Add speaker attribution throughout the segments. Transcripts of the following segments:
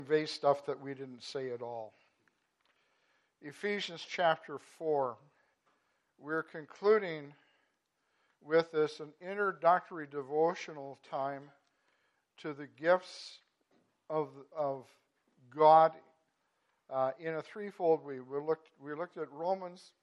Speaker 1: convey stuff that we didn't say at all. Ephesians chapter 4. We're concluding with this an introductory devotional time to the gifts of God in a threefold way. We looked at Romans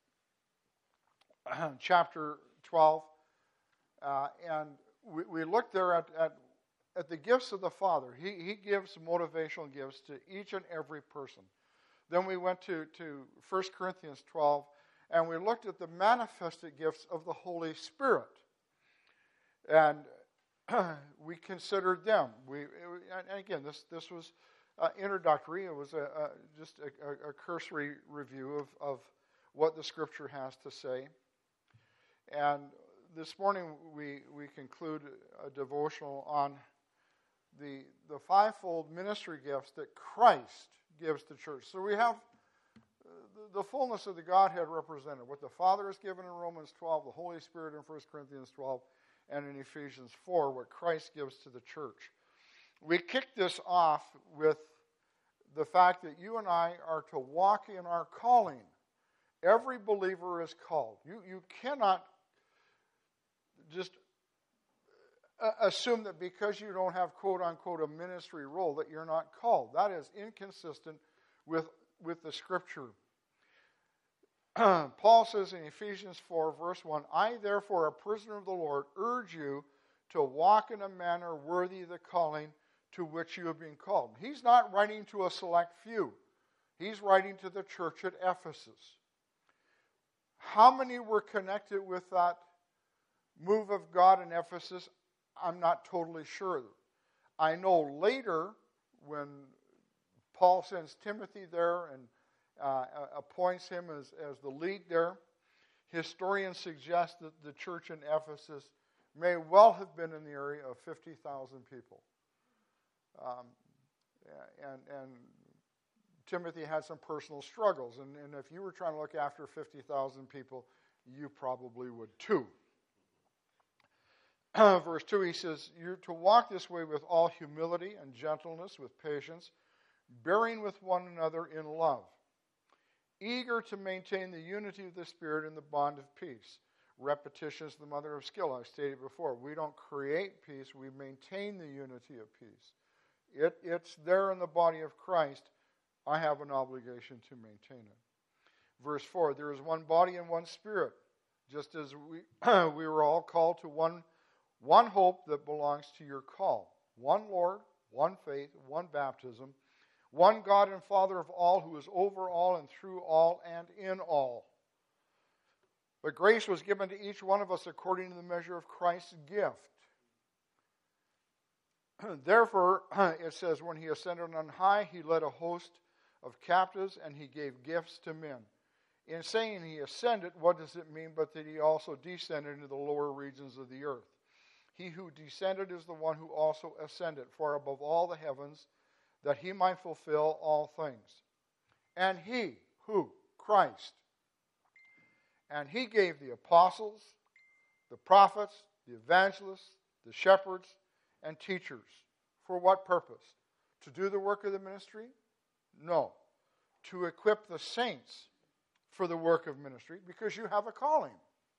Speaker 1: chapter 12, and we looked there at the gifts of the Father. He gives motivational gifts to each and every person. Then we went to 1 Corinthians 12, and we looked at the manifested gifts of the Holy Spirit. And we considered them. And again, this was introductory. It was just a cursory review of what the Scripture has to say. And this morning we conclude a devotional on the fivefold ministry gifts that Christ gives to church. So we have the fullness of the Godhead represented. What the Father has given in Romans 12, the Holy Spirit in 1 Corinthians 12, and in Ephesians 4, what Christ gives to the church. We kick this off with the fact that you and I are to walk in our calling. Every believer is called. You cannot just assume that because you don't have, quote-unquote, a ministry role that you're not called. That is inconsistent with the Scripture. Paul says in Ephesians 4, verse 1, I, therefore, a prisoner of the Lord, urge you to walk in a manner worthy of the calling to which you have been called. He's not writing to a select few. He's writing to the church at Ephesus. How many were connected with that move of God in Ephesus? I'm not totally sure. I know later when Paul sends Timothy there and appoints him as the lead there, historians suggest that the church in Ephesus may well have been in the area of 50,000 people. And Timothy had some personal struggles. And if you were trying to look after 50,000 people, you probably would too. Verse 2, he says, you're to walk this way with all humility and gentleness, with patience, bearing with one another in love, eager to maintain the unity of the Spirit in the bond of peace. Repetition is the mother of skill, I've stated before. We don't create peace, we maintain the unity of peace. It's there in the body of Christ. I have an obligation to maintain it. Verse 4, there is one body and one Spirit, just as we were all called to one hope that belongs to your call. One Lord, one faith, one baptism, one God and Father of all, who is over all and through all and in all. But grace was given to each one of us according to the measure of Christ's gift. Therefore, it says, when he ascended on high, he led a host of captives and he gave gifts to men. In saying he ascended, what does it mean but that he also descended into the lower regions of the earth? He who descended is the one who also ascended far above all the heavens, that he might fulfill all things. And he, who? Christ. And he gave the apostles, the prophets, the evangelists, the shepherds, and teachers. For what purpose? To do the work of the ministry? No. To equip the saints for the work of ministry, because you have a calling.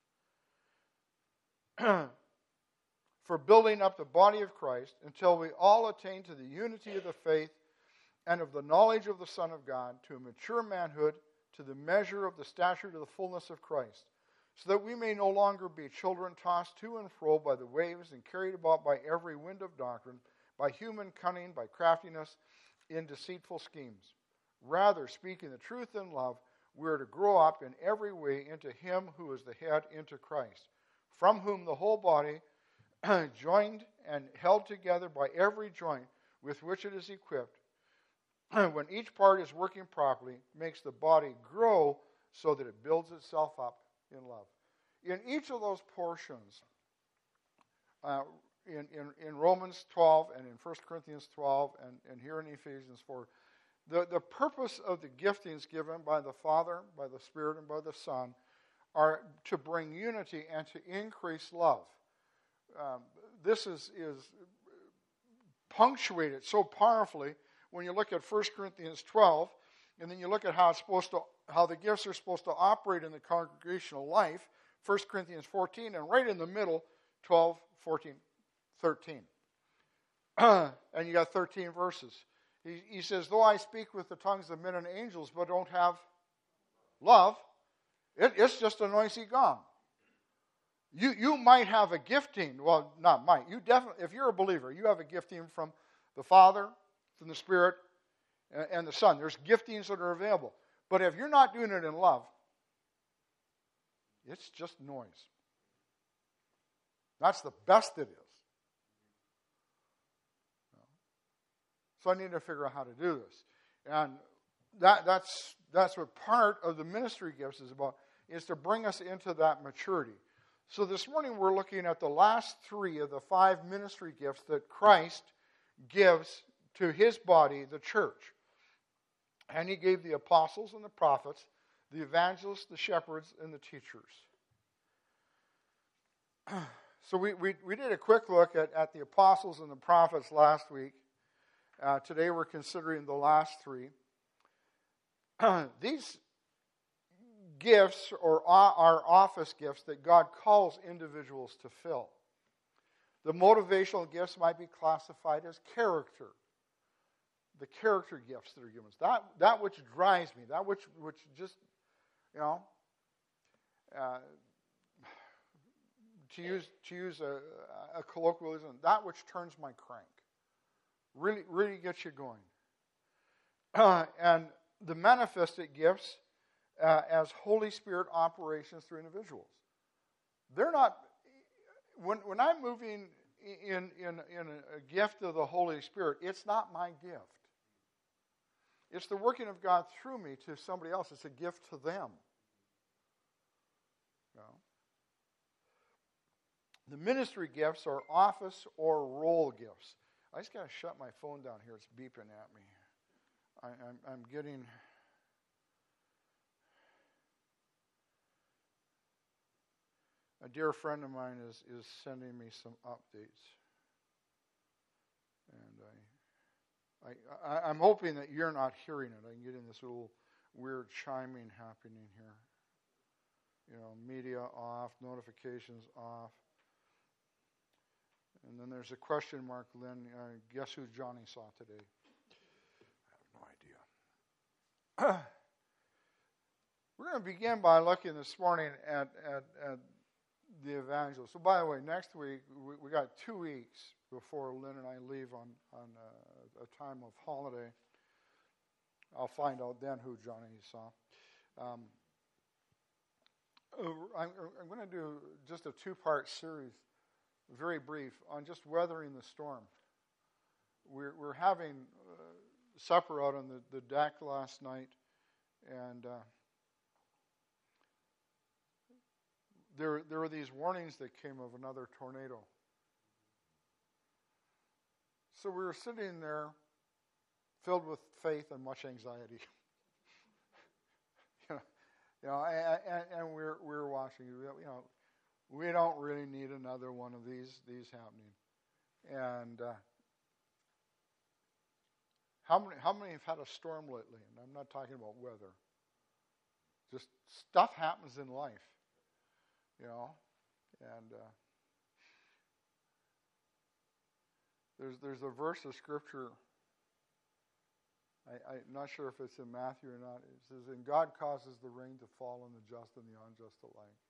Speaker 1: For building up the body of Christ until we all attain to the unity of the faith and of the knowledge of the Son of God, to a mature manhood, to the measure of the stature of the fullness of Christ, so that we may no longer be children tossed to and fro by the waves and carried about by every wind of doctrine, by human cunning, by craftiness, in deceitful schemes. Rather, speaking the truth in love, we are to grow up in every way into him who is the head, into Christ, from whom the whole body, joined and held together by every joint with which it is equipped, when each part is working properly, makes the body grow so that it builds itself up in love. In each of those portions, in Romans 12 and in 1 Corinthians 12 and here in Ephesians 4, the purpose of the giftings given by the Father, by the Spirit, and by the Son are to bring unity and to increase love. This is punctuated so powerfully when you look at 1 Corinthians 12, and then you look at how the gifts are supposed to operate in the congregational life, 1 Corinthians 14, and right in the middle, 12, 14, 13. And you got 13 verses. He says, though I speak with the tongues of men and angels, but don't have love, it's just a noisy gong. You might have a gifting. Well, not might. You definitely, if you're a believer, you have a gifting from the Father, from the Spirit, and the Son. There's giftings that are available. But if you're not doing it in love, it's just noise. That's the best it is. So I need to figure out how to do this. And that's what part of the ministry gifts is about, is to bring us into that maturity. So this morning we're looking at the last 3 of the 5 ministry gifts that Christ gives to his body, the church. And he gave the apostles and the prophets, the evangelists, the shepherds, and the teachers. So we did a quick look at the apostles and the prophets last week. Today we're considering the last 3. These gifts are office gifts that God calls individuals to fill. The motivational gifts might be classified as character. The character gifts that are given us. That which drives me, that which just, to use a colloquialism, that which turns my crank. Really gets you going. And the manifested gifts as Holy Spirit operations through individuals. They're not, when I'm moving in a gift of the Holy Spirit, it's not my gift. It's the working of God through me to somebody else. It's a gift to them. The ministry gifts are office or role gifts. I just got to shut my phone down here. It's beeping at me. I'm getting... A dear friend of mine is sending me some updates. And I'm hoping that you're not hearing it. I'm getting this little weird chiming happening here. Media off, notifications off. And then there's a question mark, Lynn. Guess who Johnny saw today? I have no idea. We're going to begin by looking this morning at the evangelist. So, by the way, next week, we got 2 weeks before Lynn and I leave on a time of holiday. I'll find out then who Johnny saw. I'm going to do just a 2-part series, very brief, on just weathering the storm. We're having supper out on the deck last night, and there were these warnings that came of another tornado. So we were sitting there filled with faith and much anxiety. And we're watching. We don't really need another one of these happening. And how many have had a storm lately? And I'm not talking about weather. Just stuff happens in life. And there's a verse of scripture. I'm not sure if it's in Matthew or not. It says, "And God causes the rain to fall on the just and the unjust alike."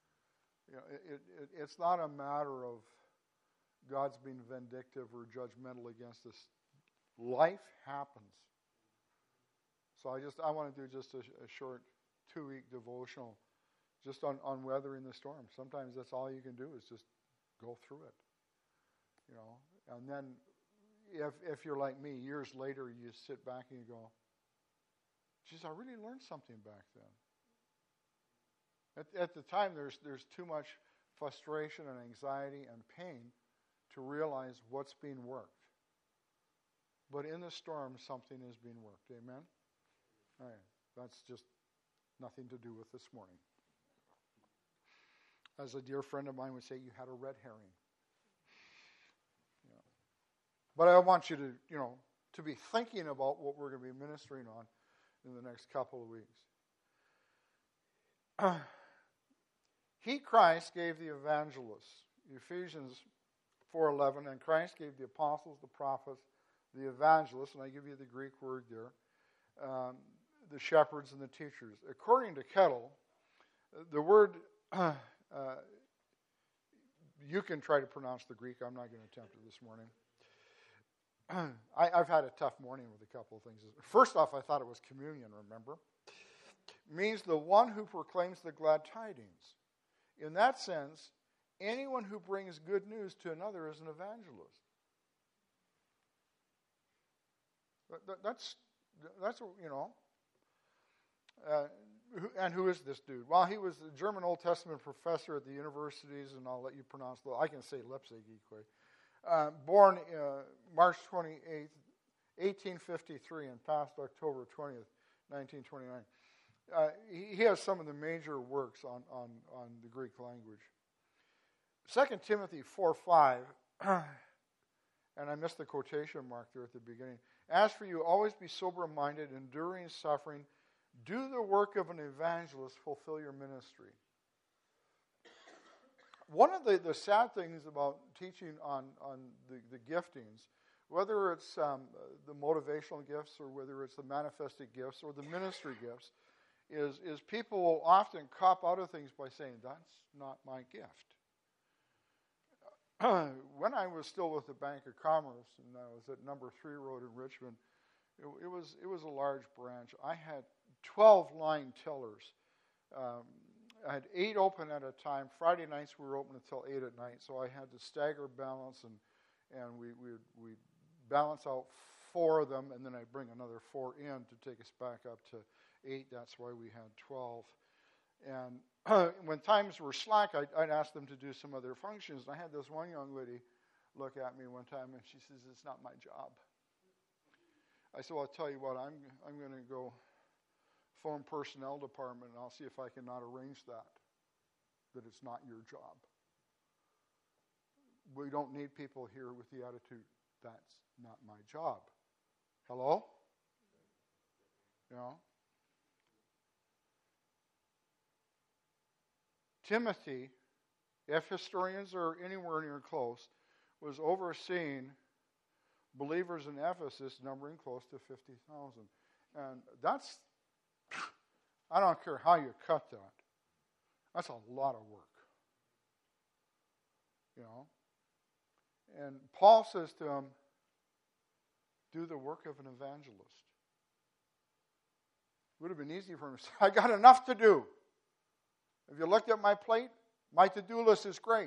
Speaker 1: It's not a matter of God's being vindictive or judgmental against us. Life happens. So I want to do just a short 2-week devotional just on weathering the storm. Sometimes that's all you can do is just go through it. And then if you're like me, years later you sit back and you go, geez, I really learned something back then. At the time there's too much frustration and anxiety and pain to realize what's being worked. But in the storm, something is being worked. Amen? All right. That's just nothing to do with this morning. As a dear friend of mine would say, you had a red herring. But I want you to, to be thinking about what we're going to be ministering on in the next couple of weeks. He, Christ, gave the evangelists, Ephesians 4:11, and Christ gave the apostles, the prophets, the evangelists, and I give you the Greek word there, the shepherds and the teachers. According to Kettle, the word, you can try to pronounce the Greek. I'm not going to attempt it this morning. I've had a tough morning with a couple of things. First off, I thought it was communion, remember? Means the one who proclaims the glad tidings. In that sense, anyone who brings good news to another is an evangelist. That's you know. And who is this dude? Well, he was a German Old Testament professor at the universities, and I'll let you pronounce the. I can say Leipzig. Born March 28th, 1853, and passed October 20th, 1929. He has some of the major works on the Greek language. 2 Timothy 4:5, and I missed the quotation mark there at the beginning. As for you, always be sober-minded, enduring suffering. Do the work of an evangelist, fulfill your ministry. One of the sad things about teaching on the giftings, whether it's the motivational gifts or whether it's the manifested gifts or the ministry gifts, is people will often cop out of things by saying, that's not my gift. When I was still with the Bank of Commerce and I was at number 3 Road in Richmond, it was a large branch. I had 12 line tellers. I had 8 open at a time. Friday nights we were open until 8 at night, so I had to stagger balance, and we balance out 4 of them, and then I'd bring another 4 in to take us back up to 8. That's why we had 12. And when times were slack, I'd ask them to do some other functions. And I had this one young lady look at me one time, and she says, "It's not my job." I said, "Well, I'll tell you what, I'm going to go phone personnel department, and I'll see if I can not arrange that it's not your job. We don't need people here with the attitude, that's not my job." Hello? You know? Timothy, if historians are anywhere near close, was overseeing believers in Ephesus numbering close to 50,000. And that's, I don't care how you cut that, that's a lot of work. You know? And Paul says to him, do the work of an evangelist. It would have been easy for him to say, I got enough to do. If you looked at my plate, my to-do list is great.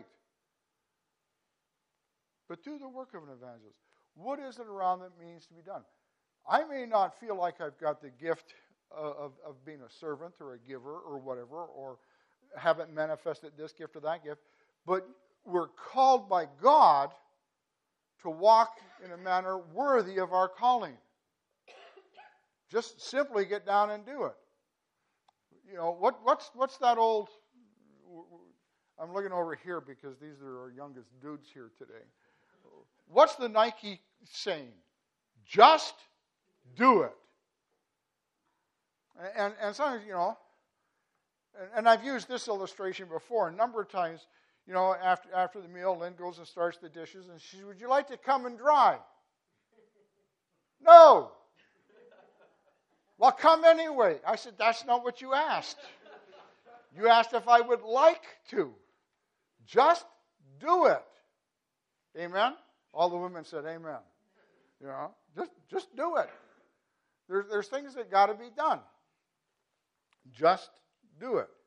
Speaker 1: But do the work of an evangelist. What is it around that means to be done? I may not feel like I've got the gift of being a servant or a giver or whatever, or haven't manifested this gift or that gift, but we're called by God to walk in a manner worthy of our calling. Just simply get down and do it. You know, what's that old... I'm looking over here because these are our youngest dudes here today. What's the Nike saying? Just do it. And sometimes, you know, and I've used this illustration before a number of times. You know, after the meal, Lynn goes and starts the dishes, and she says, "Would you like to come and dry?" No. Well, come anyway. I said, that's not what you asked. You asked if I would like to. Just do it. Amen? All the women said amen. You know, just do it. There's things that got to be done. Just do it.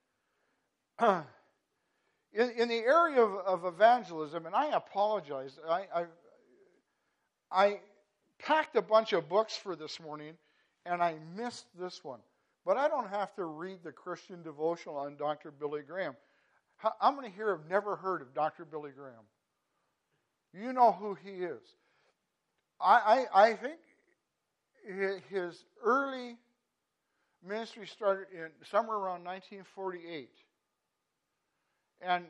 Speaker 1: In the area of evangelism, and I apologize, I packed a bunch of books for this morning, and I missed this one. But I don't have to read the Christian devotional on Dr. Billy Graham. How many here have never heard of Dr. Billy Graham? You know who he is. I think his early ministry started in somewhere around 1948. And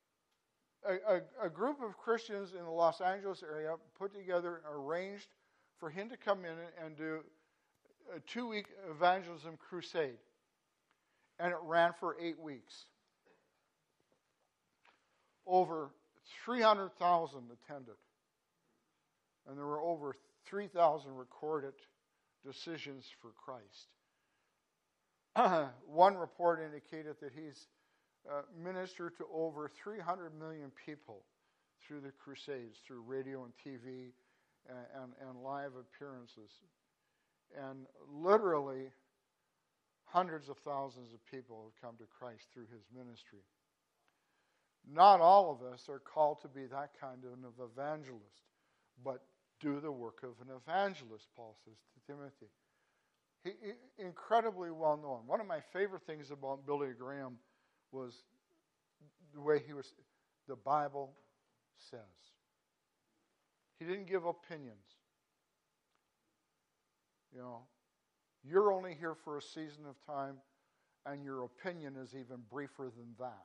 Speaker 1: a group of Christians in the Los Angeles area put together and arranged for him to come in and do a 2-week evangelism crusade. And it ran for 8 weeks. Over 300,000 attended. And there were over 3,000 recorded decisions for Christ. One report indicated that he's ministered to over 300 million people through the crusades, through radio and TV and live appearances. And literally hundreds of thousands of people have come to Christ through his ministry. Not all of us are called to be that kind of an evangelist, but do the work of an evangelist, Paul says to Timothy. He incredibly well known. One of my favorite things about Billy Graham was the way the Bible says. He didn't give opinions. You know, you're only here for a season of time, and your opinion is even briefer than that.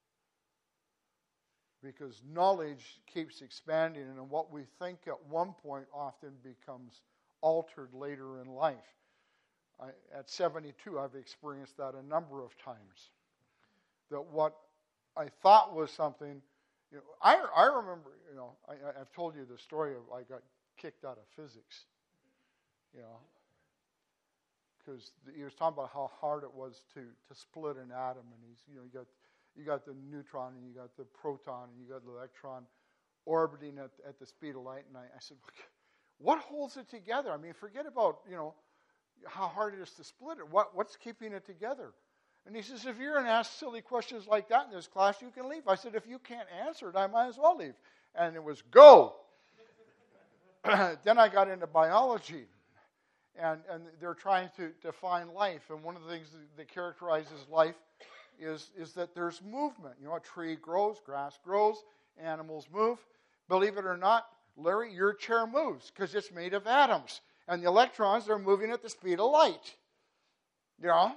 Speaker 1: Because knowledge keeps expanding, and what we think at one point often becomes altered later in life. At 72, I've experienced that a number of times. That what I thought was something, you know, I remember, you know, I've told you the story of I got kicked out of physics, you know, because he was talking about how hard it was to split an atom, and you got the neutron, and you got the proton, and you got the electron orbiting at the speed of light. And I said, what holds it together? I mean, forget about, you know, how hard it is to split it. What's keeping it together? And he says, if you're going to ask silly questions like that in this class, you can leave. I said, if you can't answer it, I might as well leave. And it was go. Then I got into biology. And they're trying to define life. And one of the things that characterizes life is that there's movement. You know, a tree grows, grass grows, animals move. Believe it or not, Larry, your chair moves because it's made of atoms. And the electrons are moving at the speed of light. You know?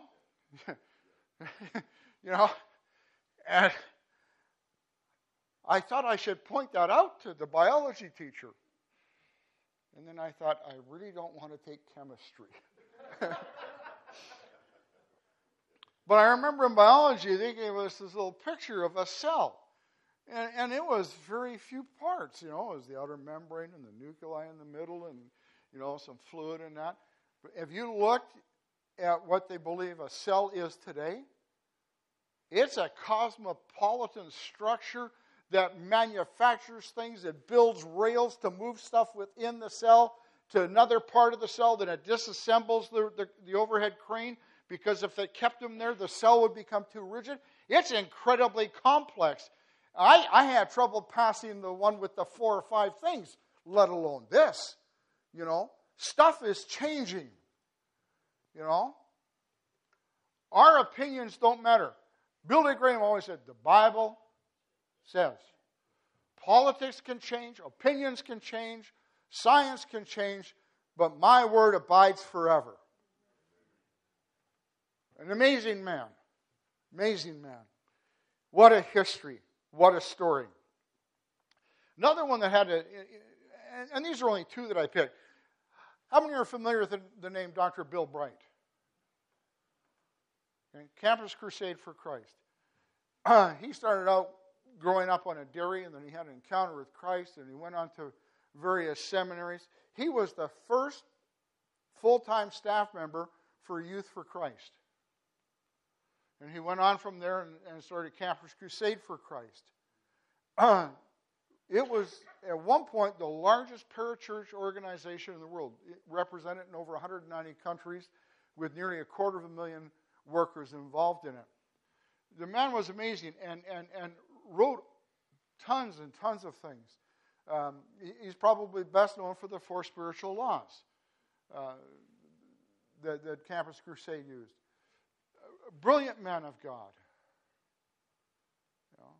Speaker 1: You know? And I thought I should point that out to the biology teacher. And then I thought, I really don't want to take chemistry. But I remember in biology, they gave us this little picture of a cell. And it was very few parts, you know. It was the outer membrane and the nuclei in the middle and, you know, some fluid in that. But if you looked at what they believe a cell is today, it's a cosmopolitan structure that manufactures things, that builds rails to move stuff within the cell to another part of the cell, then it disassembles the overhead crane, because if they kept them there, the cell would become too rigid. It's incredibly complex. I had trouble passing the one with the 4 or 5 things, let alone this. You know, stuff is changing. You know, our opinions don't matter. Billy Graham always said, the Bible says. Politics can change, opinions can change, science can change, but my word abides forever. An amazing man. Amazing man. What a history. What a story. Another one that had and these are only 2 that I picked. How many are familiar with the name Dr. Bill Bright? Okay. Campus Crusade for Christ. He started out growing up on a dairy, and then he had an encounter with Christ, and he went on to various seminaries. He was the first full-time staff member for Youth for Christ. And he went on from there and started Campus Crusade for Christ. It was, at one point, the largest parachurch organization in the world. It represented in over 190 countries with nearly 250,000 workers involved in it. The man was amazing and wrote tons and tons of things. He's probably best known for the 4 spiritual laws that Campus Crusade used. A brilliant man of God. You know.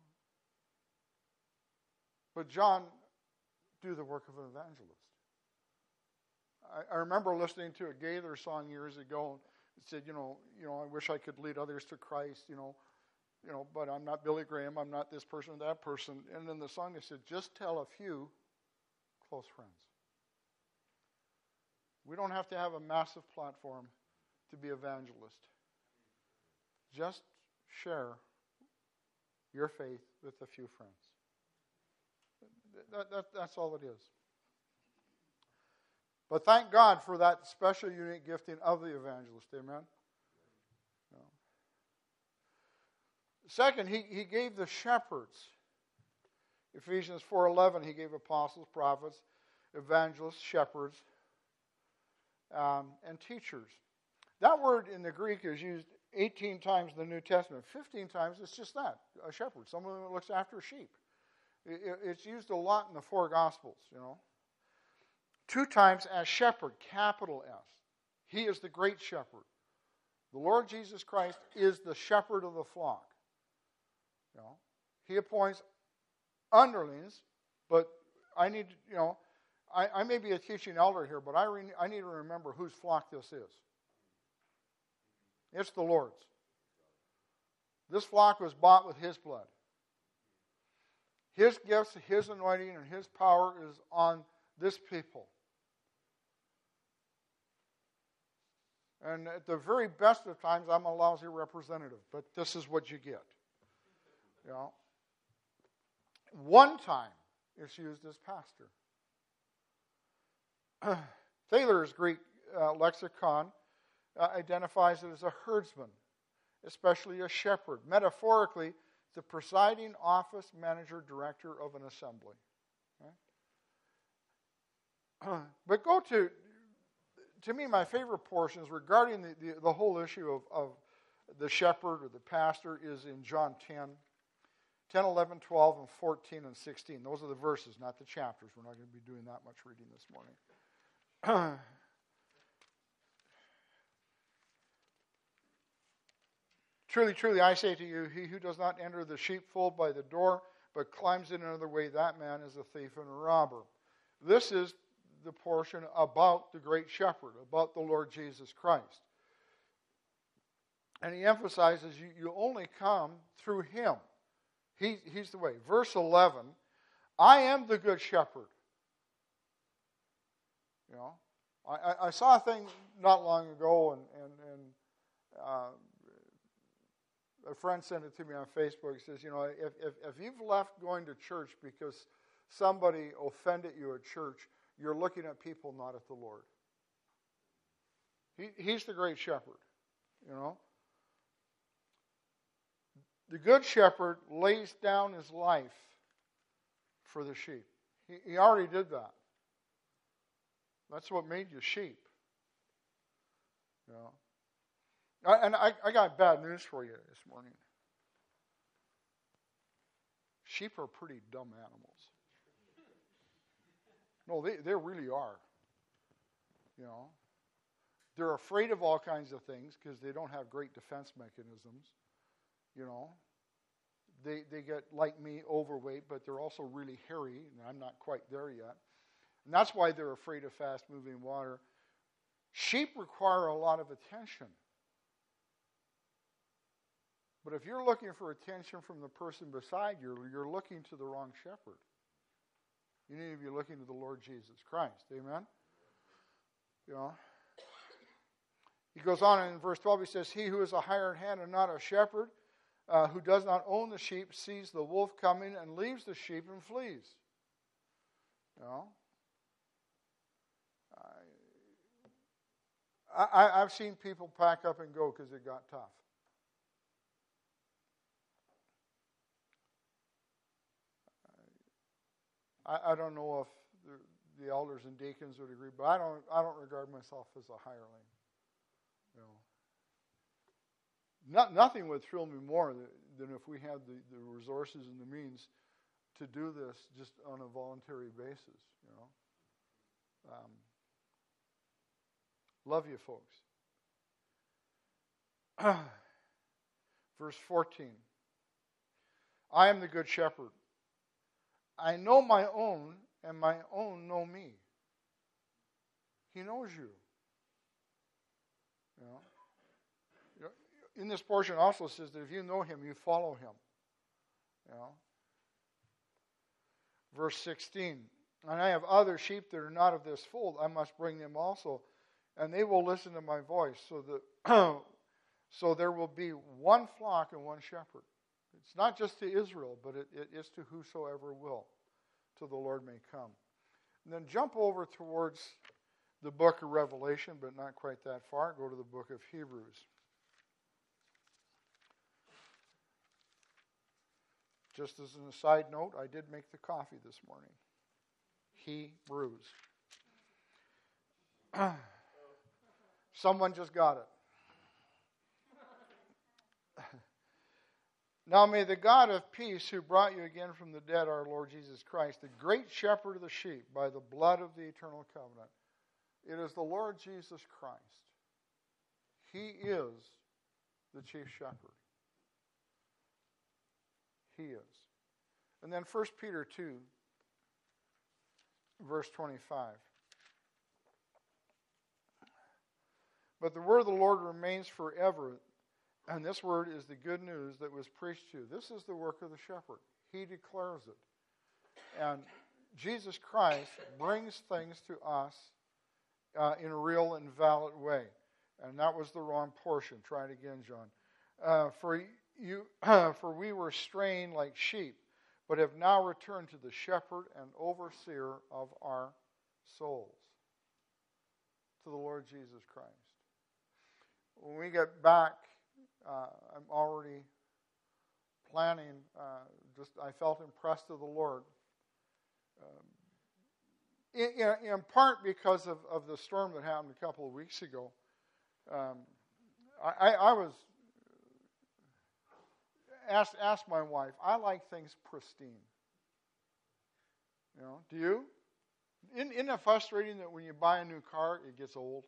Speaker 1: But John do the work of an evangelist. I remember listening to a Gaither song years ago. It said, you know, I wish I could lead others to Christ, you know, but I'm not Billy Graham, I'm not this person, that person. And in the song they said, just tell a few close friends. We don't have to have a massive platform to be evangelist. Just share your faith with a few friends. That's all it is. But thank God for that special, unique gifting of the evangelist. Amen? No. Second, he gave the shepherds. Ephesians 4:11, he gave apostles, prophets, evangelists, shepherds, and teachers. That word in the Greek is used 18 times in the New Testament. 15 times it's just that, a shepherd, someone who looks after sheep. It's used a lot in the four Gospels, 2 times as shepherd, capital S. He is the great shepherd. The Lord Jesus Christ is the shepherd of the flock. He appoints underlings, but I need, I may be a teaching elder here, but I need to remember whose flock this is. It's the Lord's. This flock was bought with His blood. His gifts, His anointing, and His power is on this people. And at the very best of times, I'm a lousy representative, but this is what you get. One time, it's used as pastor. Thaler's Greek lexicon identifies it as a herdsman, especially a shepherd. Metaphorically, the presiding office, manager, director of an assembly. Okay? But go to me, my favorite portions regarding the whole issue of the shepherd or the pastor is in John 10, 11, 12, and 14, and 16. Those are the verses, not the chapters. We're not going to be doing that much reading this morning. Truly, truly, I say to you, he who does not enter the sheepfold by the door, but climbs in another way, that man is a thief and a robber. This is the portion about the great shepherd, about the Lord Jesus Christ. And he emphasizes you only come through him. He's the way. Verse 11, I am the good shepherd. I saw a thing not long ago, and a friend sent it to me on Facebook. He says, if you've left going to church because somebody offended you at church, you're looking at people, not at the Lord. He's the great shepherd, The good shepherd lays down his life for the sheep. He already did that. That's what made you sheep. And I got bad news for you this morning. Sheep are pretty dumb animals. No, they really are. They're afraid of all kinds of things because they don't have great defense mechanisms. They get, like me, overweight, but they're also really hairy, and I'm not quite there yet. And that's why they're afraid of fast-moving water. Sheep require a lot of attention. But if you're looking for attention from the person beside you, you're looking to the wrong shepherd. You need to be looking to the Lord Jesus Christ. Amen? He goes on in verse 12, he says, he who is a hired hand and not a shepherd, who does not own the sheep, sees the wolf coming and leaves the sheep and flees. I've seen people pack up and go because it got tough. I don't know if the elders and deacons would agree, but I don't regard myself as a hireling. Nothing would thrill me more than if we had the resources and the means to do this just on a voluntary basis. Love you, folks. Verse 14. I am the good shepherd. I know my own, and my own know me. He knows you. In this portion also says that if you know him, you follow him. Verse 16. And I have other sheep that are not of this fold. I must bring them also, and they will listen to my voice. So there will be one flock and one shepherd. It's not just to Israel, but it is to whosoever will, till the Lord may come. And then jump over towards the book of Revelation, but not quite that far. Go to the book of Hebrews. Just as an aside note, I did make the coffee this morning. Hebrews. Someone just got it. Now may the God of peace, who brought you again from the dead, our Lord Jesus Christ, the great shepherd of the sheep, by the blood of the eternal covenant. It is the Lord Jesus Christ. He is the chief shepherd. He is. And then 1 Peter 2, verse 25. But the word of the Lord remains forever. And this word is the good news that was preached to you. This is the work of the shepherd. He declares it. And Jesus Christ brings things to us in a real and valid way. And that was the wrong portion. Try it again, John. For we were straying like sheep, but have now returned to the shepherd and overseer of our souls, to the Lord Jesus Christ. When we get back, I'm already planning. I felt impressed of the Lord, in part because of the storm that happened a couple of weeks ago. I was asked my wife. I like things pristine. You know, do you? Isn't it frustrating that when you buy a new car, it gets old?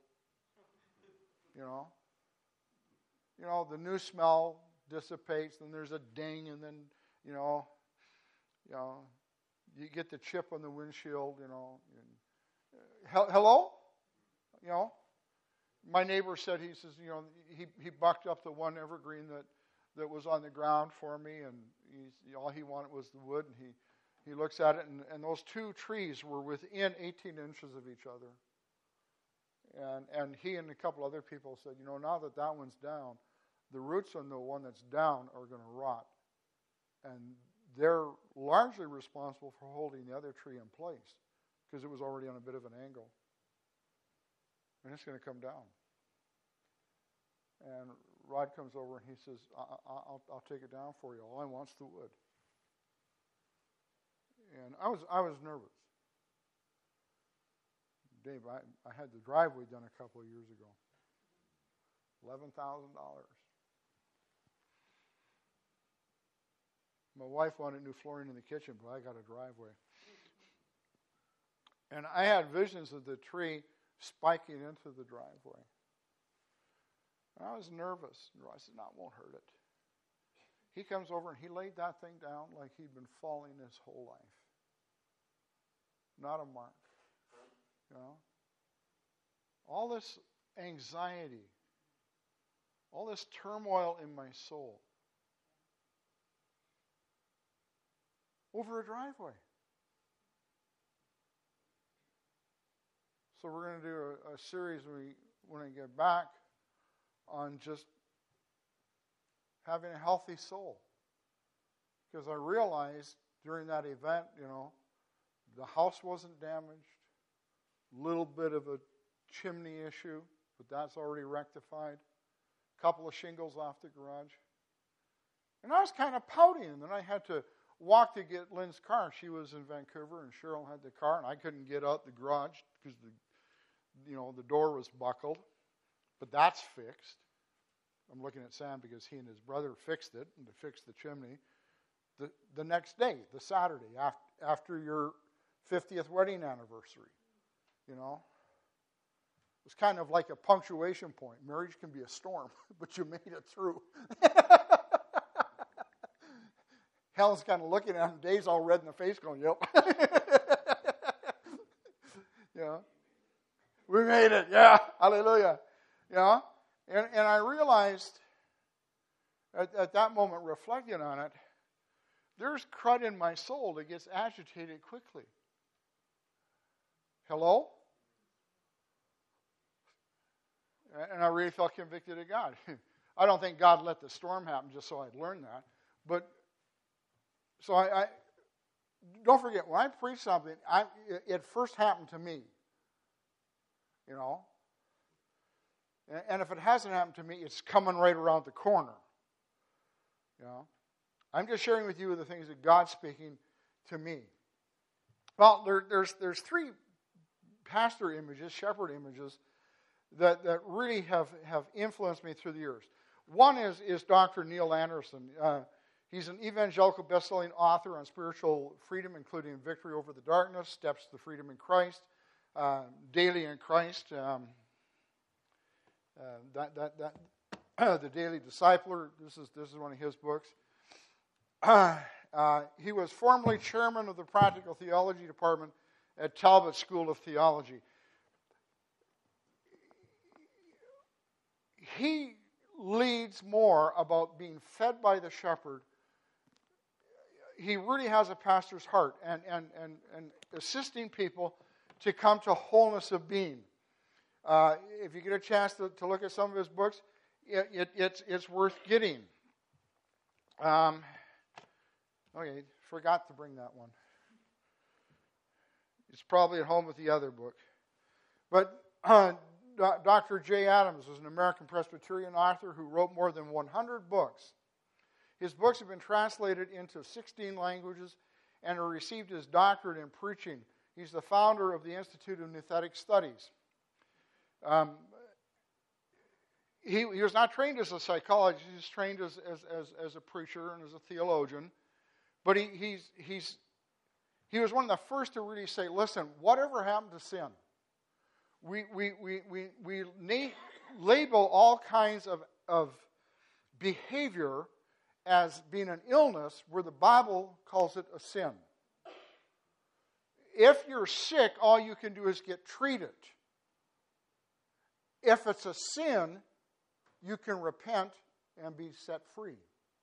Speaker 1: You know, the new smell dissipates, then there's a ding, and then, you get the chip on the windshield, Hello? My neighbor said, he bucked up the one evergreen that was on the ground for me, and all he wanted was the wood, and he looks at it, and those two trees were within 18 inches of each other. And he and a couple other people said, now that one's down, the roots on the one that's down are going to rot. And they're largely responsible for holding the other tree in place because it was already on a bit of an angle. And it's going to come down. And Rod comes over and he says, I'll take it down for you. All I want's the wood. And I was nervous. Dave, I had the driveway done a couple of years ago. $11,000. My wife wanted new flooring in the kitchen, but I got a driveway. And I had visions of the tree spiking into the driveway. And I was nervous. I said, no, it won't hurt it. He comes over and he laid that thing down like he'd been falling his whole life. Not a mark. All this anxiety, all this turmoil in my soul over a driveway. So we're going to do a series when I get back on just having a healthy soul. Because I realized during that event, the house wasn't damaged. Little bit of a chimney issue, but that's already rectified. A couple of shingles off the garage. And I was kind of pouting, and then I had to walk to get Lynn's car. She was in Vancouver, and Cheryl had the car, and I couldn't get out the garage because the door was buckled. But that's fixed. I'm looking at Sam because he and his brother fixed it, and to fix the chimney. The next day, the Saturday, after your 50th wedding anniversary, it was kind of like a punctuation point. Marriage can be a storm, but you made it through. Helen's kind of looking at him. Dave's all red in the face going, yep. We made it. Yeah, hallelujah. And I realized at that moment, reflecting on it, there's crud in my soul that gets agitated quickly. Hello? And I really felt convicted of God. I don't think God let the storm happen just so I'd learn that. But, so I don't forget, when I preach something, it first happened to me. You know? And if it hasn't happened to me, it's coming right around the corner. You know? I'm just sharing with you the things that God's speaking to me. Well, there's three pastor images, shepherd images, that really have influenced me through the years. One is Dr. Neil Anderson. He's an evangelical best-selling author on spiritual freedom, including Victory Over the Darkness, Steps to Freedom in Christ, Daily in Christ, The Daily Discipler. This is one of his books. He was formerly chairman of the Practical Theology Department at Talbot School of Theology. He leads more about being fed by the shepherd. He really has a pastor's heart and assisting people to come to wholeness of being. If you get a chance to look at some of his books, it's worth getting. Okay, forgot to bring that one. It's probably at home with the other book. But Dr. J. Adams was an American Presbyterian author who wrote more than 100 books. His books have been translated into 16 languages and he received his doctorate in preaching. He's the founder of the Institute of Nouthetic Studies. He was not trained as a psychologist. He was trained as a preacher and as a theologian. But he was one of the first to really say, listen, whatever happened to sin? We label all kinds of behavior as being an illness where the Bible calls it a sin. If you're sick, all you can do is get treated. If it's a sin, you can repent and be set free.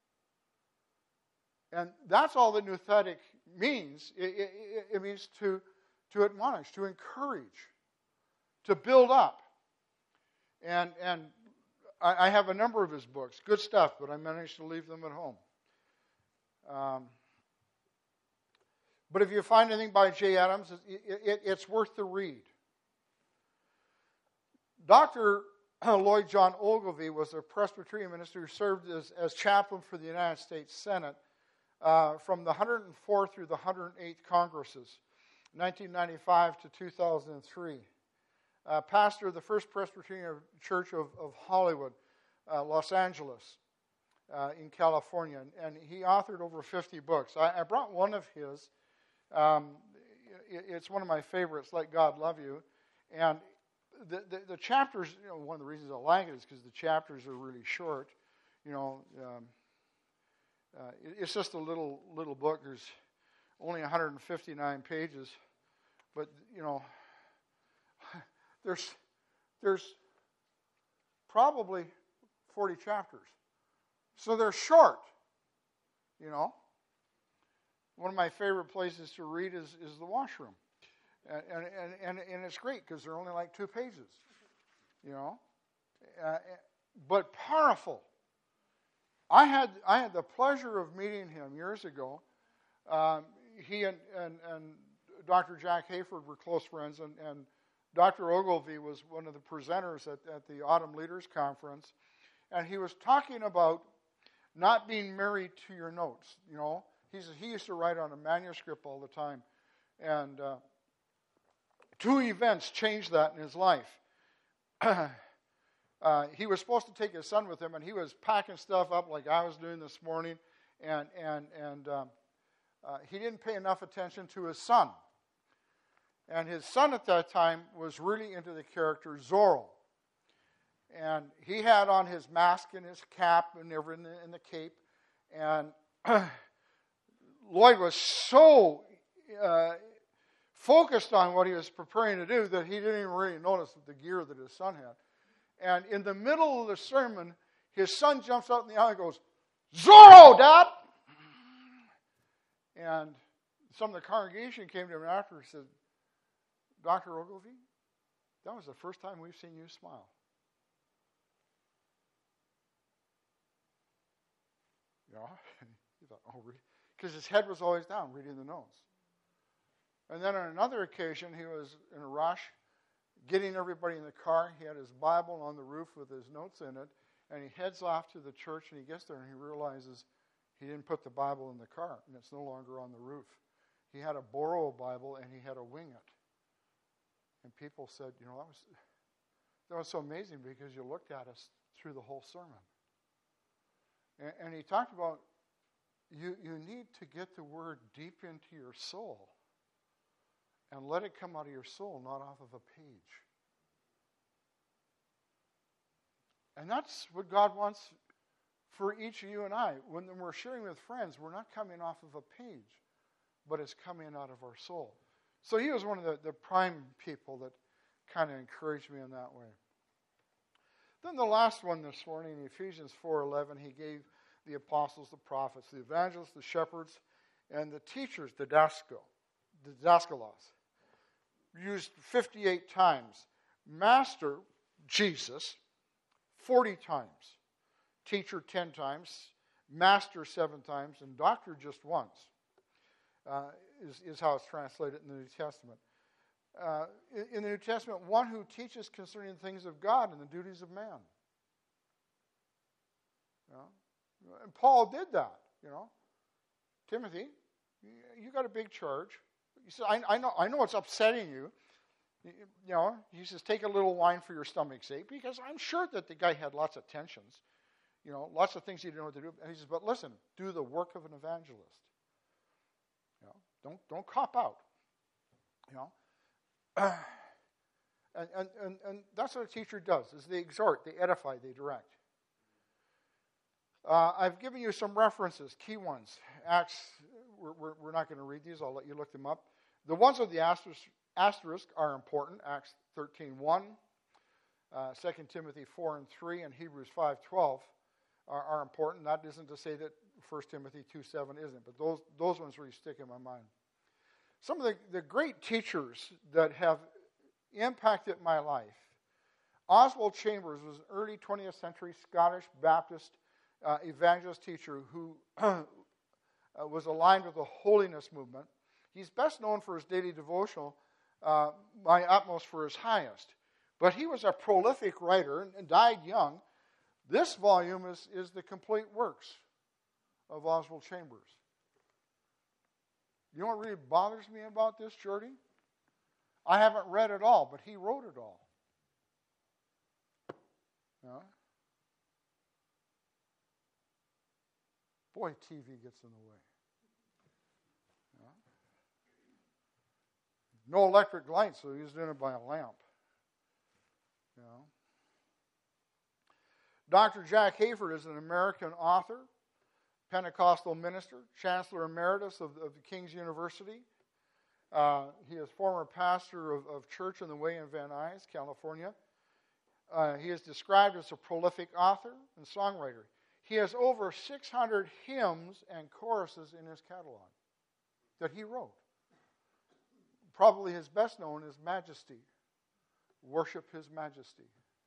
Speaker 1: And that's all that nouthetic means. It means to admonish, to encourage, to build up. And I have a number of his books, good stuff, but I managed to leave them at home. But if you find anything by J. Adams, it's worth the read. Dr. Lloyd John Ogilvie was a Presbyterian minister who served as chaplain for the United States Senate from the 104th through the 108th Congresses, 1995 to 2003. Pastor of the First Presbyterian Church of Hollywood, Los Angeles, in California. And he authored over 50 books. I brought one of his. It's one of my favorites, Let God Love You. And the chapters, one of the reasons I like it is because the chapters are really short. It's just a little book. There's only 159 pages. But, there's probably 40 chapters. So they're short, One of my favorite places to read is the washroom. And it's great because they're only like 2 pages, but powerful. I had the pleasure of meeting him years ago. He and Dr. Jack Hayford were close friends, and Dr. Ogilvie was one of the presenters at the Autumn Leaders Conference, and he was talking about not being married to your notes. He used to write on a manuscript all the time, and 2 events changed that in his life. He was supposed to take his son with him, and he was packing stuff up like I was doing this morning, and he didn't pay enough attention to his son. And his son at that time was really into the character Zorro. And he had on his mask and his cap and everything in the cape. And Lloyd was so focused on what he was preparing to do that he didn't even really notice the gear that his son had. And in the middle of the sermon, his son jumps out in the aisle and goes, "Zorro, Dad!" And some of the congregation came to him after and said, "Dr. Ogilvie, that was the first time we've seen you smile." He thought, oh, really? Because his head was always down, reading the notes. And then on another occasion, he was in a rush, getting everybody in the car. He had his Bible on the roof with his notes in it, and he heads off to the church, and he gets there, and he realizes he didn't put the Bible in the car, and it's no longer on the roof. He had to borrow a Bible, and he had to wing it. And people said, that was so amazing because you looked at us through the whole sermon. And he talked about you need to get the word deep into your soul and let it come out of your soul, not off of a page. And that's what God wants for each of you and I. When we're sharing with friends, we're not coming off of a page, but it's coming out of our soul. So he was one of the prime people that kind of encouraged me in that way. Then the last one this morning, in Ephesians 4:11, he gave the apostles, the prophets, the evangelists, the shepherds, and the teachers, the didaskalos. Used 58 times. Master, Jesus, 40 times. Teacher 10 times. Master 7 times. And doctor just once. Is how it's translated in the New Testament. In the New Testament, one who teaches concerning the things of God and the duties of man. And Paul did that, Timothy, you got a big charge. He said, I know it's upsetting you. He says, take a little wine for your stomach's sake, because I'm sure that the guy had lots of tensions, lots of things he didn't know what to do. And he says, but listen, do the work of an evangelist. Don't cop out. And that's what a teacher does, is they exhort, they edify, they direct. I've given you some references, key ones. Acts, we're not going to read these. I'll let you look them up. The ones with the asterisk are important. Acts 13:1, 2 Timothy 4:3, and Hebrews 5:12 are important. That isn't to say that 1 Timothy 2:7 isn't, but those ones really stick in my mind. Some of the great teachers that have impacted my life. Oswald Chambers was an early 20th century Scottish Baptist evangelist teacher who was aligned with the holiness movement. He's best known for his daily devotional, My Utmost for His Highest. But he was a prolific writer and died young. This volume is the complete works of Oswald Chambers. You know what really bothers me about this, Jordy? I haven't read it all, but he wrote it all. Boy, TV gets in the way. No electric light, so he's doing it by a lamp. Dr. Jack Hayford is an American author, Pentecostal minister, Chancellor Emeritus of the King's University. He is former pastor of Church on the Way in Van Nuys, California. He is described as a prolific author and songwriter. He has over 600 hymns and choruses in his catalog that he wrote. Probably his best known is Majesty. Worship His Majesty.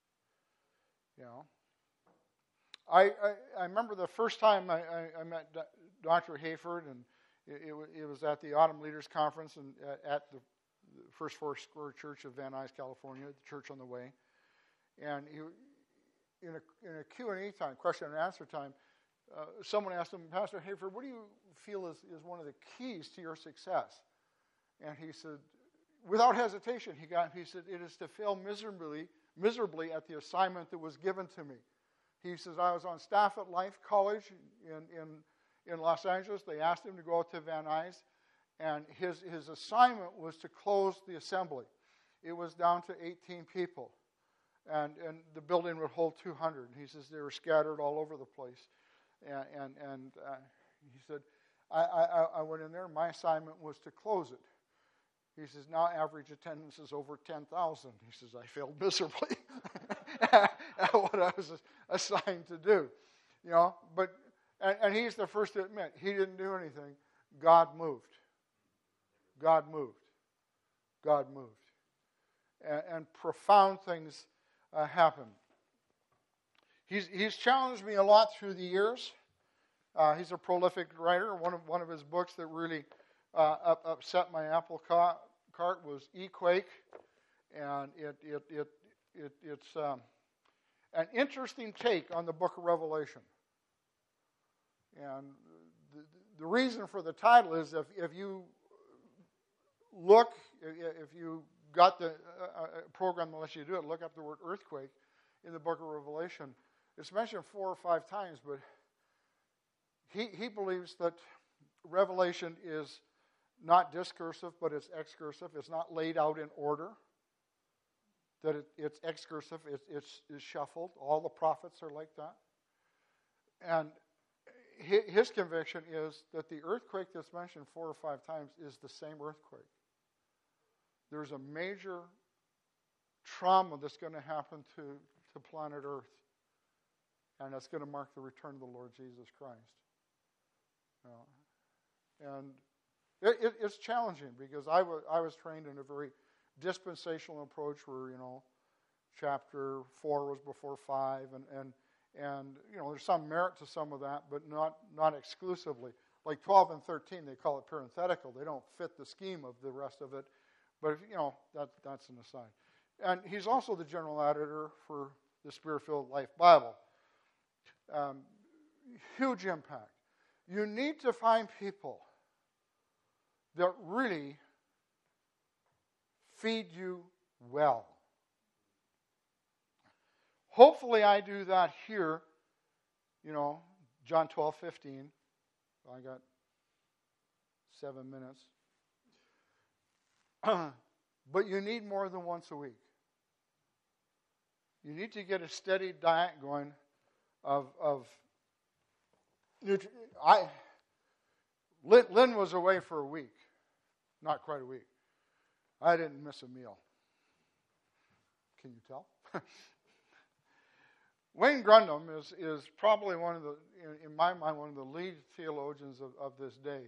Speaker 1: I remember the first time I met Dr. Hayford, and it was at the Autumn Leaders Conference and at the First Foursquare Church of Van Nuys, California, the Church on the Way. And in a Q&A time, question and answer time, someone asked him, Pastor Hayford, what do you feel is one of the keys to your success? And he said, without hesitation, he said, it is to fail miserably at the assignment that was given to me. He says, I was on staff at Life College in Los Angeles. They asked him to go out to Van Nuys, and his assignment was to close the assembly. It was down to 18 people, and the building would hold 200. He says they were scattered all over the place. And he said, I went in there. My assignment was to close it. He says, now average attendance is over 10,000. He says, I failed miserably at what I was assigned to do. But he's the first to admit, he didn't do anything. God moved. God moved. God moved. And profound things happened. He's challenged me a lot through the years. He's a prolific writer. One of his books that really upset my apple cart was Equake, and it's an interesting take on the book of Revelation. And the reason for the title is if you look, if you got the program that lets you do it, look up the word earthquake in the book of Revelation. It's mentioned 4 or 5 times, but he believes that Revelation is not discursive, but it's excursive. It's not laid out in order. That it's excursive. It's shuffled. All the prophets are like that. And his conviction is that the earthquake that's mentioned 4 or 5 times is the same earthquake. There's a major trauma that's going to happen to planet Earth. And that's going to mark the return of the Lord Jesus Christ. And it's challenging because I was trained in a very dispensational approach where, chapter 4 was before 5, and there's some merit to some of that, but not exclusively. Like 12 and 13, they call it parenthetical. They don't fit the scheme of the rest of it, but that's an aside. And he's also the general editor for the Spirit-Filled Life Bible. Huge impact. You need to find people that really feed you well. Hopefully I do that here, John 12:15. I got 7 minutes. But you need more than once a week. You need to get a steady diet going Lynn was away for a week. Not quite a week. I didn't miss a meal. Can you tell? Wayne Grundom is probably one of the, in my mind, one of the lead theologians of this day.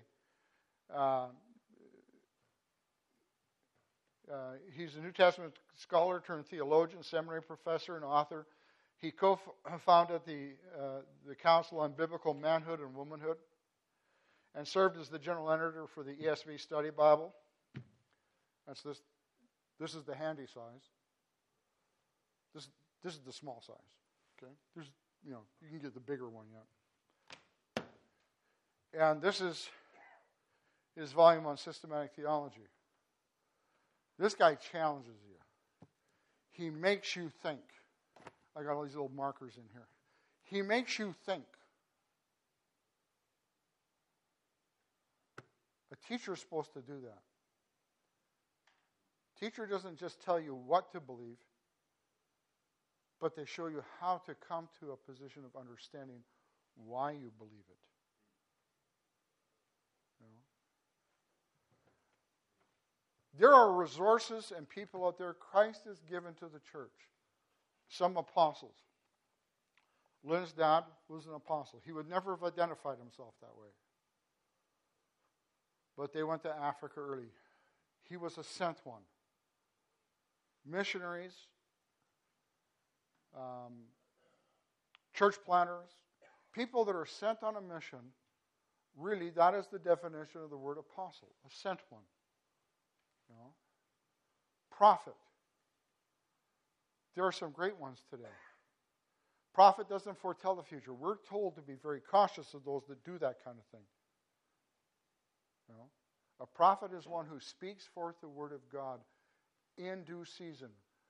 Speaker 1: He's a New Testament scholar turned theologian, seminary professor, and author. He co-founded the Council on Biblical Manhood and Womanhood and served as the general editor for the ESV Study Bible. That's this. This is the handy size. This is the small size. Okay, there's you can get the bigger one yet. And this is his volume on systematic theology. This guy challenges you. He makes you think. I got all these little markers in here. He makes you think. A teacher is supposed to do that. Teacher doesn't just tell you what to believe, but they show you how to come to a position of understanding why you believe it. There are resources and people out there Christ has given to the church. Some apostles. Lynn's dad was an apostle. He would never have identified himself that way. But they went to Africa early. He was a sent one. Missionaries, church planters, people that are sent on a mission, really that is the definition of the word apostle, a sent one. Prophet. There are some great ones today. Prophet doesn't foretell the future. We're told to be very cautious of those that do that kind of thing. A prophet is one who speaks forth the word of God in due season.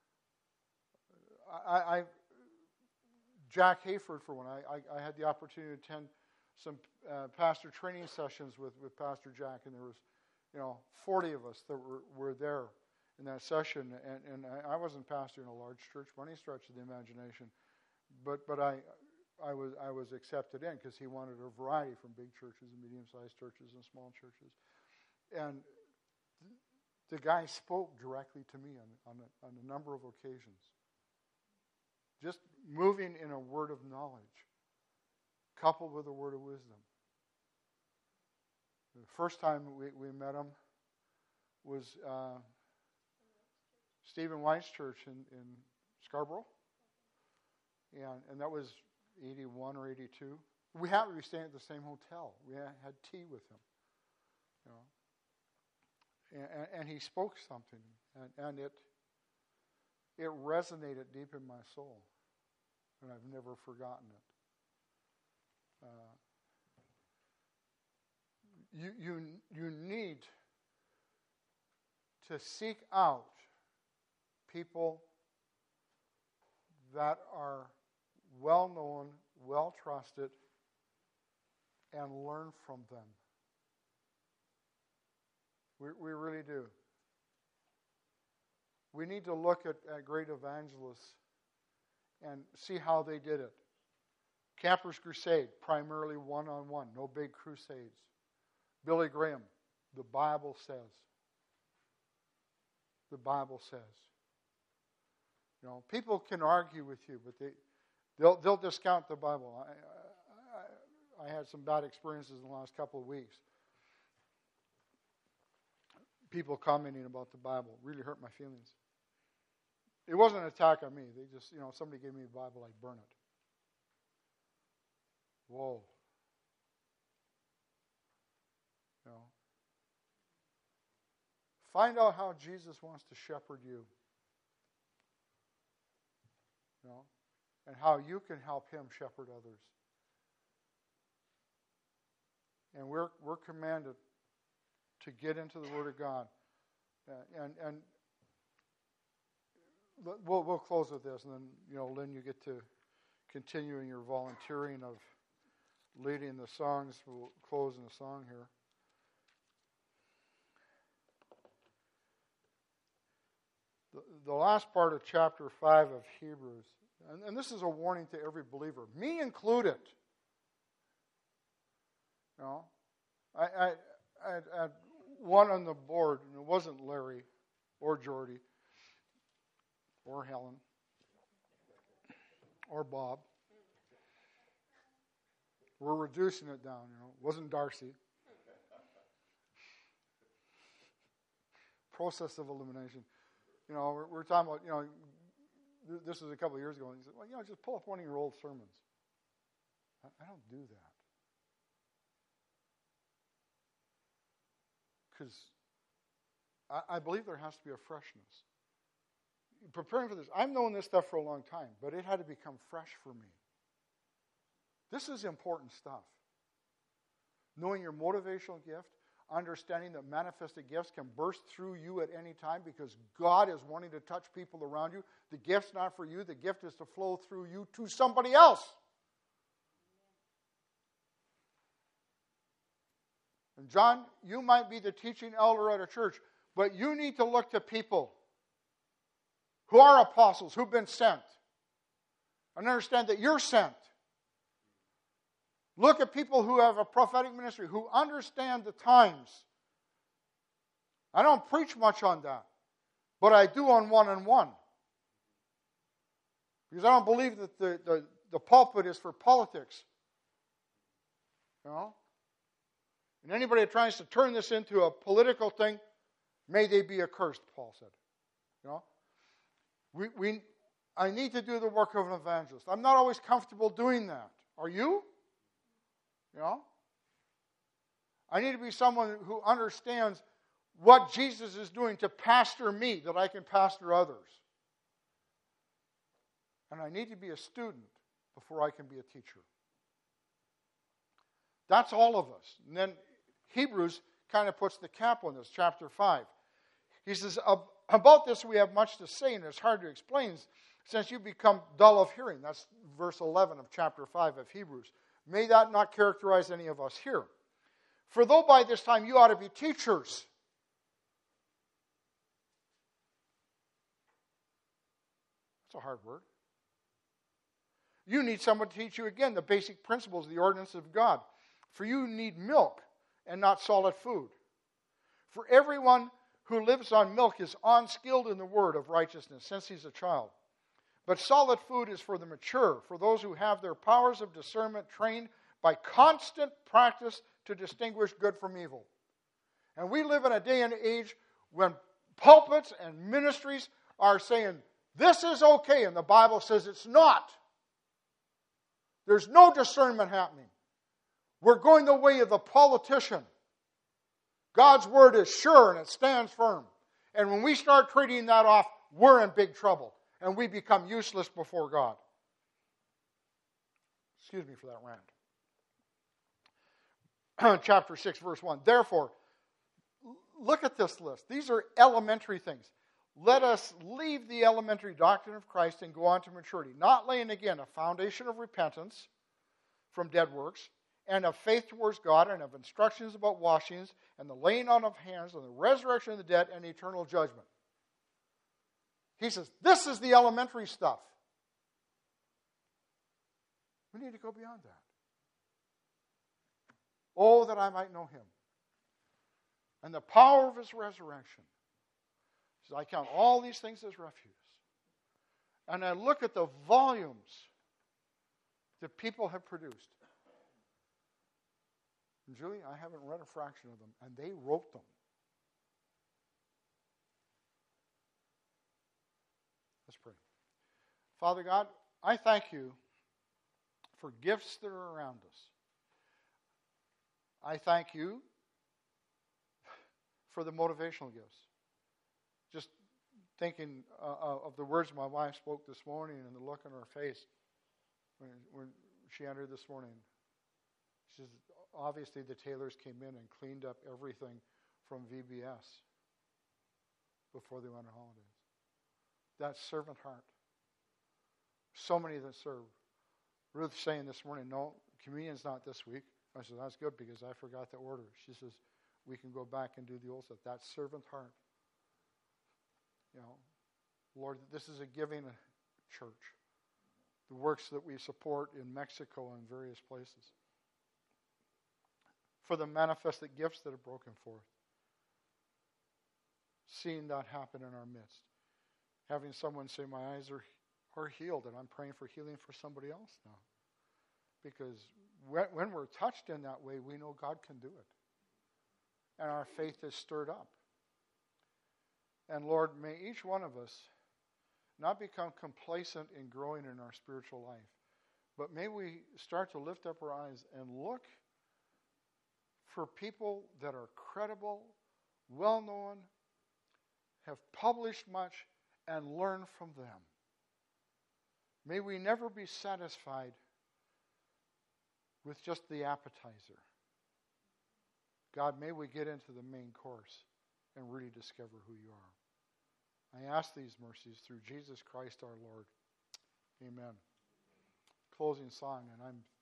Speaker 1: Jack Hayford, for one, I had the opportunity to attend some pastor training sessions with Pastor Jack, and there was 40 of us that were there in that session, and I wasn't pastoring a large church by any stretch of the imagination, but I was accepted in because he wanted a variety from big churches and medium-sized churches and small churches, and the guy spoke directly to me on a number of occasions, just moving in a word of knowledge, coupled with a word of wisdom. The first time we met him was Stephen White's church in Scarborough. And that was 81 or 82. We happened to be staying at the same hotel. We had tea with him. And he spoke something, and it resonated deep in my soul, and I've never forgotten it. You need to seek out people that are well known, well trusted, and learn from them. We really do. We need to look at great evangelists and see how they did it. Campus Crusade, primarily one-on-one, no big crusades. Billy Graham, the Bible says. The Bible says. People can argue with you, but they'll discount the Bible. I had some bad experiences in the last couple of weeks. People commenting about the Bible really hurt my feelings. It wasn't an attack on me. They just, somebody gave me a Bible, I'd burn it. Whoa. Find out how Jesus wants to shepherd you. And how you can help him shepherd others. And we're commanded to get into the Word of God. And we'll close with this, and then, Lynn, you get to continue in your volunteering of leading the songs. We'll close in a song here. The last part of chapter 5 of Hebrews, and this is a warning to every believer, me included. I had one on the board, and it wasn't Larry or Jordy or Helen or Bob. We're reducing it down, It wasn't Darcy. Process of elimination. We're talking about, this was a couple of years ago, and he said, well, just pull up one of your old sermons. I don't do that. Because I believe there has to be a freshness. Preparing for this, I've known this stuff for a long time, but it had to become fresh for me. This is important stuff. Knowing your motivational gift, understanding that manifested gifts can burst through you at any time because God is wanting to touch people around you. The gift's not for you. The gift is to flow through you to somebody else. And John, you might be the teaching elder at a church, but you need to look to people who are apostles, who've been sent, and understand that you're sent. Look at people who have a prophetic ministry, who understand the times. I don't preach much on that, but I do on one-on-one. Because I don't believe that the pulpit is for politics. And anybody that tries to turn this into a political thing, may they be accursed, Paul said. I need to do the work of an evangelist. I'm not always comfortable doing that. Are you? I need to be someone who understands what Jesus is doing to pastor me, that I can pastor others. And I need to be a student before I can be a teacher. That's all of us. And then Hebrews kind of puts the cap on this, chapter 5. He says, about this we have much to say, and it's hard to explain since you become dull of hearing. That's verse 11 of chapter 5 of Hebrews. May that not characterize any of us here. For though by this time you ought to be teachers. That's a hard word. You need someone to teach you again the basic principles of the ordinance of God. For you need milk and not solid food. For everyone who lives on milk is unskilled in the word of righteousness, since he's a child. But solid food is for the mature, for those who have their powers of discernment trained by constant practice to distinguish good from evil. And we live in a day and age when pulpits and ministries are saying, this is okay, and the Bible says it's not. There's no discernment happening. We're going the way of the politician. God's word is sure and it stands firm. And when we start trading that off, we're in big trouble. And we become useless before God. Excuse me for that rant. Chapter 6, verse 1. Therefore, look at this list. These are elementary things. Let us leave the elementary doctrine of Christ and go on to maturity, not laying again a foundation of repentance from dead works, and of faith towards God, and of instructions about washings, and the laying on of hands, and the resurrection of the dead, and eternal judgment. He says, this is the elementary stuff. We need to go beyond that. Oh, that I might know him. And the power of his resurrection. He says, I count all these things as refuse. And I look at the volumes that people have produced. And Julie, I haven't read a fraction of them, and they wrote them. Let's pray. Father God, I thank you for gifts that are around us. I thank you for the motivational gifts. Just thinking of the words my wife spoke this morning and the look on her face when she entered this morning. She says, obviously the tailors came in and cleaned up everything from VBS before they went on holidays. That servant heart. So many that serve. Ruth saying this morning, no, communion's not this week. I said, that's good because I forgot to order. She says, we can go back and do the old stuff. That servant heart. You know, Lord, this is a giving church. The works that we support in Mexico and various places. For the manifested gifts that have broken forth. Seeing that happen in our midst. Having someone say, my eyes are healed, and I'm praying for healing for somebody else now. Because when we're touched in that way, we know God can do it. And our faith is stirred up. And Lord, may each one of us not become complacent in growing in our spiritual life, but may we start to lift up our eyes and look for people that are credible, well-known, have published much, and learn from them. May we never be satisfied with just the appetizer. God, may we get into the main course and really discover who you are. I ask these mercies through Jesus Christ our Lord. Amen. Closing song, and I'm